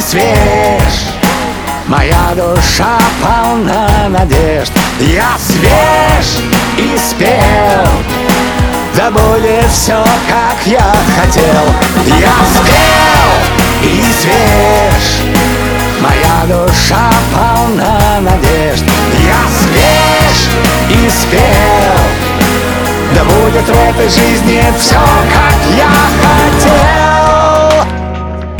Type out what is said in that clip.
свеж, моя душа полна надежд. Я свеж и спел, да будет все, как я хотел. Я спел и свеж, моя душа полна надежд. Я свеж и спел, да будет в этой жизни все, как я хотел.